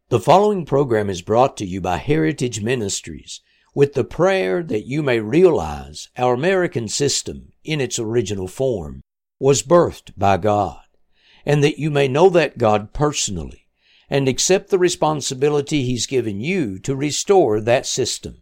The following program is brought to you by Heritage Ministries with the prayer that you may realize our American system in its original form was birthed by God, and that you may know that God personally and accept the responsibility He's given you to restore that system.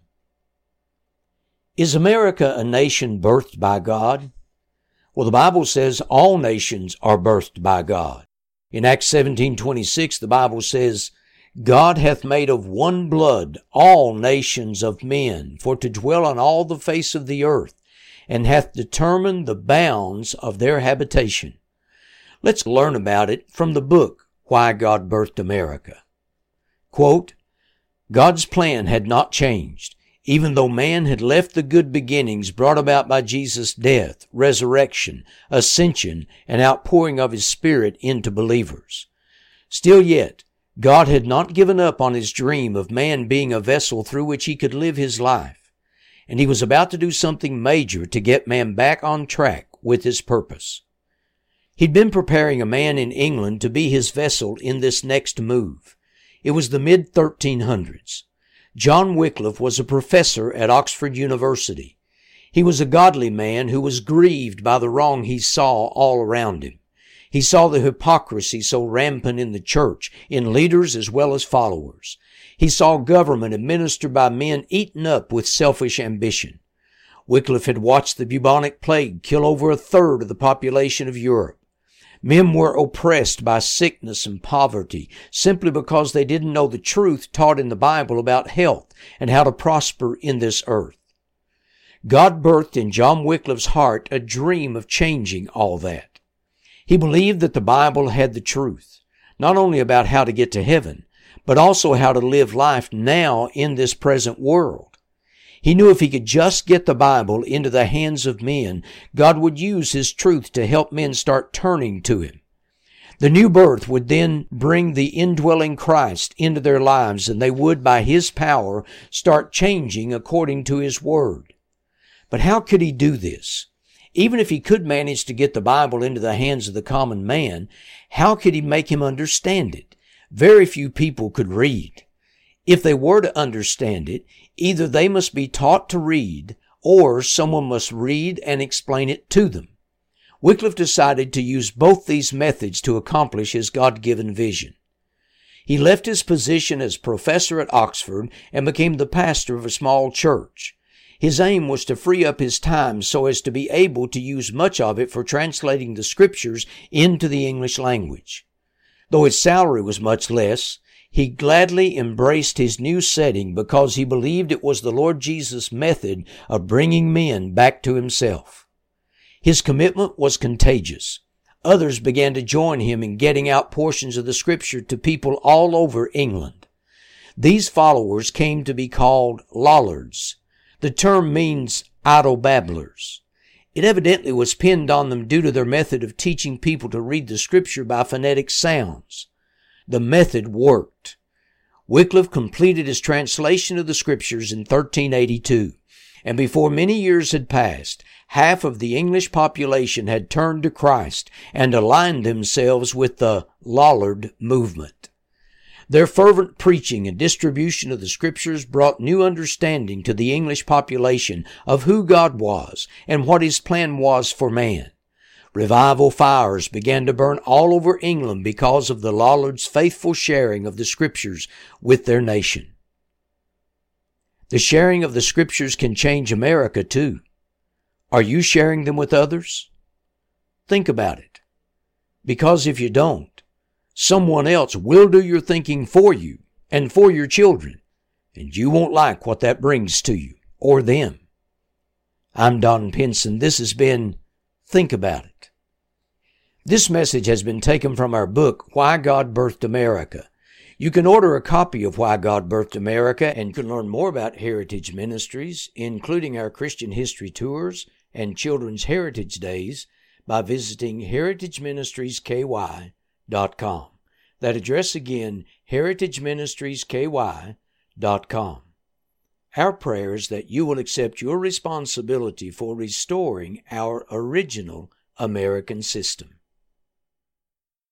Is America a nation birthed by God? Well, the Bible says all nations are birthed by God. In Acts 17:26, the Bible says, God hath made of one blood all nations of men, for to dwell on all the face of the earth, and hath determined the bounds of their habitation. Let's learn about it from the book, Why God Birthed America. Quote, God's plan had not changed, even though man had left the good beginnings brought about by Jesus' death, resurrection, ascension, and outpouring of His Spirit into believers. Still yet, God had not given up on His dream of man being a vessel through which he could live his life, and He was about to do something major to get man back on track with His purpose. He'd been preparing a man in England to be His vessel in this next move. It was the mid-1300s. John Wycliffe was a professor at Oxford University. He was a godly man who was grieved by the wrong he saw all around him. He saw the hypocrisy so rampant in the church, in leaders as well as followers. He saw government administered by men eaten up with selfish ambition. Wycliffe had watched the bubonic plague kill over a third of the population of Europe. Men were oppressed by sickness and poverty simply because they didn't know the truth taught in the Bible about health and how to prosper in this earth. God birthed in John Wycliffe's heart a dream of changing all that. He believed that the Bible had the truth, not only about how to get to heaven, but also how to live life now in this present world. He knew if he could just get the Bible into the hands of men, God would use His truth to help men start turning to Him. The new birth would then bring the indwelling Christ into their lives, and they would, by His power, start changing according to His Word. But how could He do this? Even if He could manage to get the Bible into the hands of the common man, how could He make him understand it? Very few people could read. If they were to understand it, either they must be taught to read, or someone must read and explain it to them. Wycliffe decided to use both these methods to accomplish his God-given vision. He left his position as professor at Oxford and became the pastor of a small church. His aim was to free up his time so as to be able to use much of it for translating the Scriptures into the English language. Though his salary was much less, he gladly embraced his new setting because he believed it was the Lord Jesus' method of bringing men back to Himself. His commitment was contagious. Others began to join him in getting out portions of the Scripture to people all over England. These followers came to be called Lollards. The term means idle babblers. It evidently was pinned on them due to their method of teaching people to read the Scripture by phonetic sounds. The method worked. Wycliffe completed his translation of the Scriptures in 1382, and before many years had passed, half of the English population had turned to Christ and aligned themselves with the Lollard movement. Their fervent preaching and distribution of the Scriptures brought new understanding to the English population of who God was and what His plan was for man. Revival fires began to burn all over England because of the Lollards' faithful sharing of the Scriptures with their nation. The sharing of the Scriptures can change America too. Are you sharing them with others? Think about it. Because if you don't, someone else will do your thinking for you and for your children, and you won't like what that brings to you or them. I'm Don Pinson. This has been Think About It. This message has been taken from our book, Why God Birthed America. You can order a copy of Why God Birthed America and can learn more about Heritage Ministries, including our Christian history tours and Children's Heritage Days, by visiting heritageministriesky.com. That address again, heritageministriesky.com. Our prayer is that you will accept your responsibility for restoring our original American system.